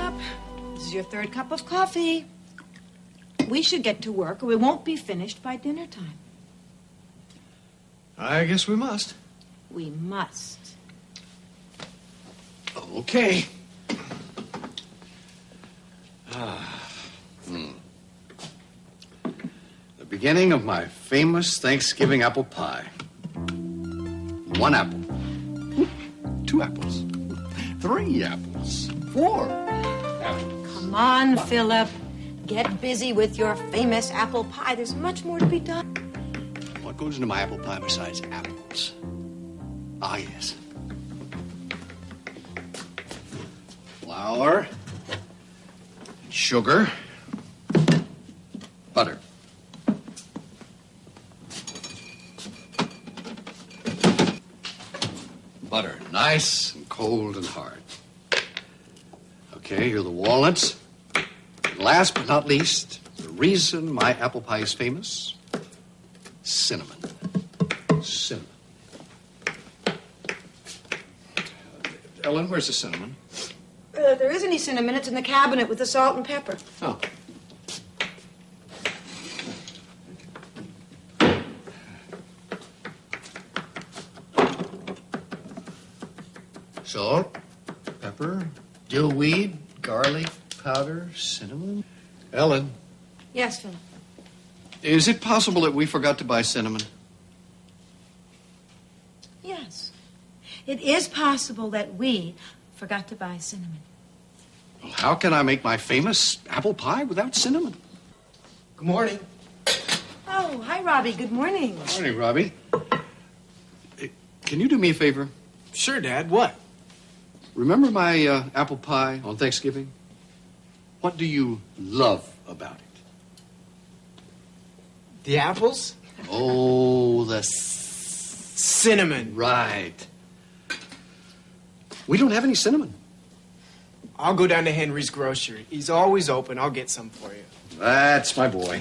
Philip. This is your third cup of coffee. We should get to work or we won't be finished by dinner time. I guess we must. We must. Okay. The beginning of my famous Thanksgiving apple pie. 1 apple. 2 apples. 3 apples. 4 apples. Come on, Philip. Get busy with your famous apple pie. There's much more to be done. What goes into my apple pie besides apples? Ah, yes. Flour. Sugar. Butter. Butter, nice and cold and hard. Okay, here are the walnuts. And last but not least, the reason my apple pie is famous, cinnamon. Cinnamon. Ellen, where's the cinnamon? There isn't any cinnamon. It's in the cabinet with the salt and pepper. Oh. Salt, pepper, dillweed, garlic powder, cinnamon. Ellen, Yes, Philip. is it possible that we forgot to buy cinnamon? Yes. It is possible that we forgot to buy cinnamon. Well, how can I make my famous apple pie without cinnamon? Good morning. Oh, hi, Robbie. Good morning. Morning, Robbie. Can you do me a favor? Sure, Dad. What? Remember my apple pie on Thanksgiving? What do you love about it? The apples? Oh, the Cinnamon. right. We don't have any cinnamon. I'll go down to Henry's grocery. He's always open. I'll get some for you. That's my boy.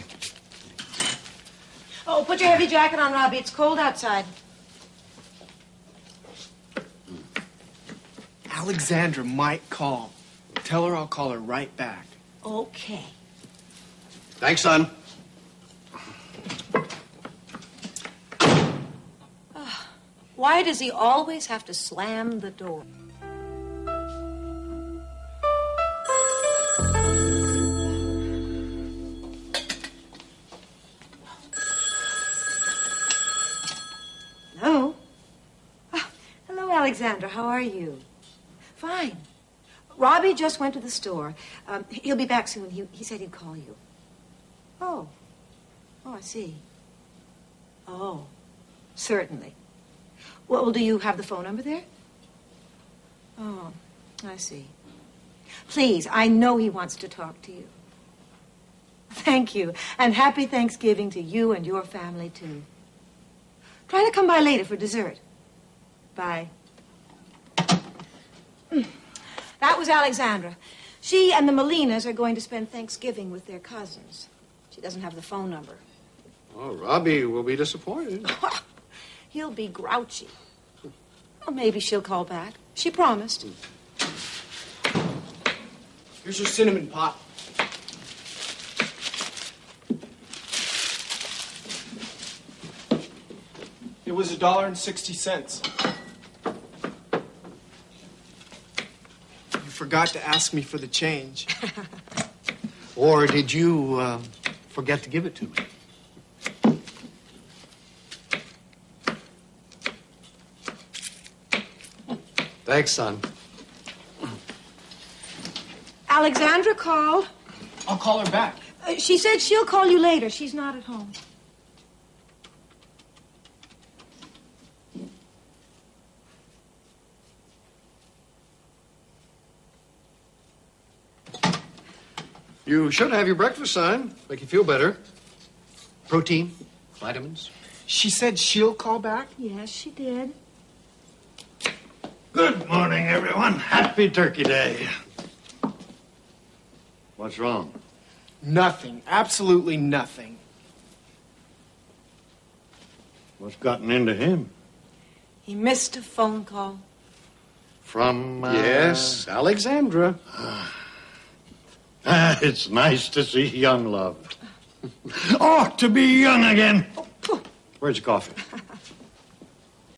Oh, put your heavy jacket on, Robbie. It's cold outside. Alexandra might call. Tell her I'll call her right back. Okay. Thanks, son. Why does he always have to slam the door? Hello? Oh, hello, Alexandra. How are you? Fine. Robbie just went to the store. He'll be back soon. He said he'd call you. Oh. Oh, I see. Oh, certainly. Well, do you have the phone number there? Oh, I see. Please, I know he wants to talk to you. Thank you, and happy Thanksgiving to you and your family, too. Try to come by later for dessert. Bye. That was Alexandra. She and the Molinas are going to spend Thanksgiving with their cousins. She doesn't have the phone number. Oh, Robbie will be disappointed. He'll be grouchy. Well, maybe she'll call back. She promised. Here's your cinnamon pot. It was $1.60. You forgot to ask me for the change. Or did you forget to give it to me? Thanks, son. Alexandra called. I'll call her back. She said she'll call you later. She's not at home. You should have your breakfast, son. Make you feel better. Protein, vitamins. She said she'll call back? Yes, she did. Good morning, everyone. Happy Turkey Day. What's wrong? Nothing. Absolutely nothing. What's gotten into him? He missed a phone call. From, Yes, Alexandra. It's nice to see young love. Oh, to be young again. Where's the coffee?